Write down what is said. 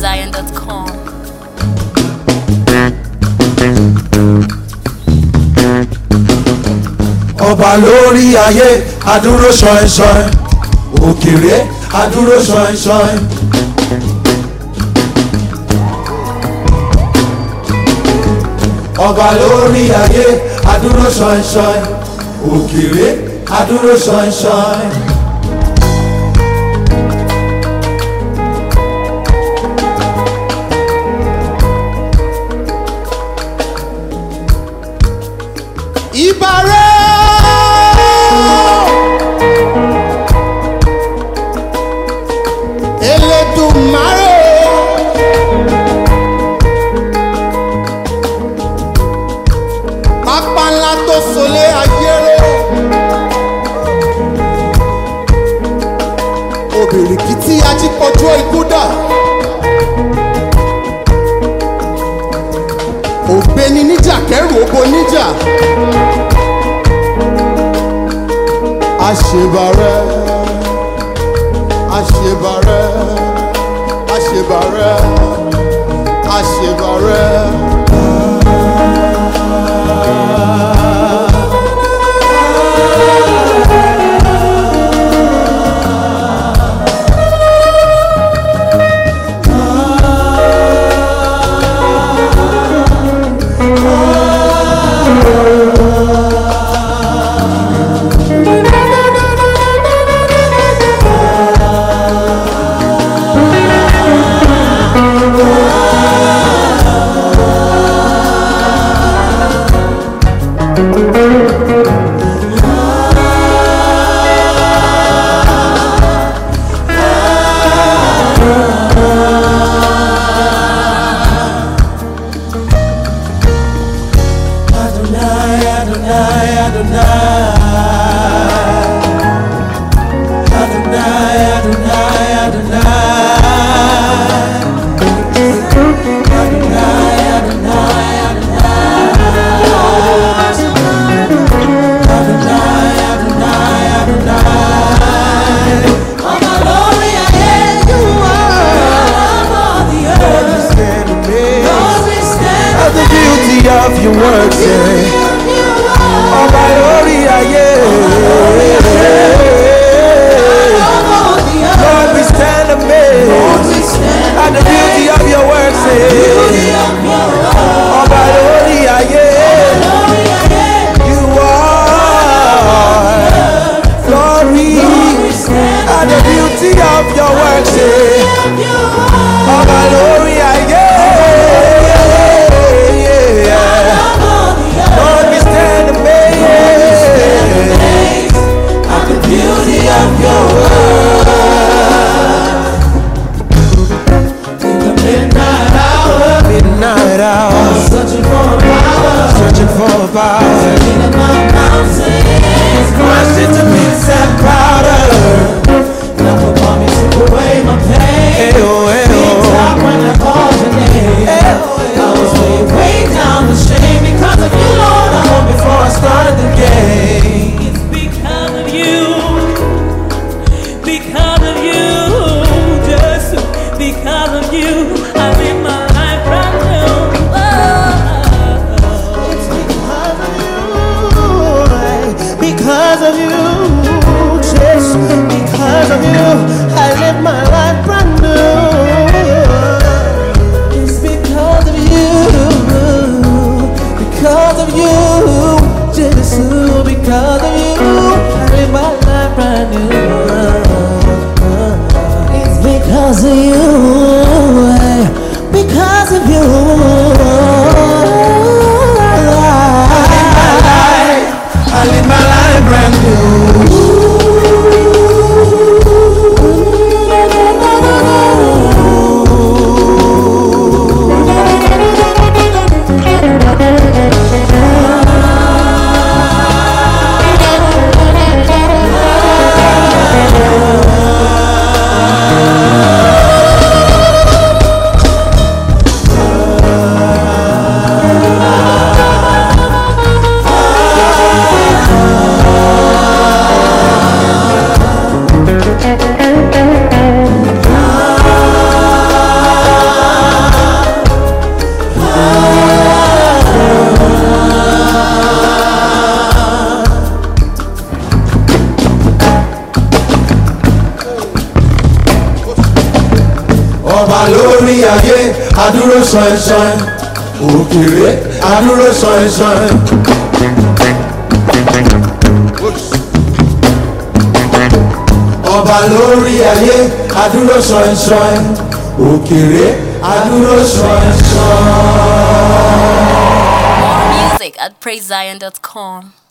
PraiseZion.com. Ọba lórí ayé adúró ṣọ̀ìṣọ̀ì, òkèrè adúró ṣọ̀ìṣọ̀ì. Ọba lórí ayé adúró ṣọ̀ìṣọ̀ì, òkèrè adúró ṣọ̀ìṣọ̀ì. Ìbàrẹ̀ Elédùmarè, pápá ńlá tó solé ayé ró, òbìrìkìtì ajípọ̀jọ́ ikú dà, ògbéni níjà kẹrù ògbó níjà. Àṣebàrẹ̀, àṣebàrẹ̀, àṣebàrẹ̀, àṣebàrẹ̀. Of your words, Ọba lórí ayé. Lord, we stand amazed at the beauty of your words. Ọba lórí ayé. You are. Lord, we at the beauty of your words. Ọba lórí ayé. ayé adúró ṣọ̀ṣọ̀n òkèrè adúró ṣọ̀ṣọ̀n. Ọba lórí ayé adúró ṣọ̀ṣọ̀n òkèrè adúró ṣọ̀ṣọ̀n. More music at praisezion.com.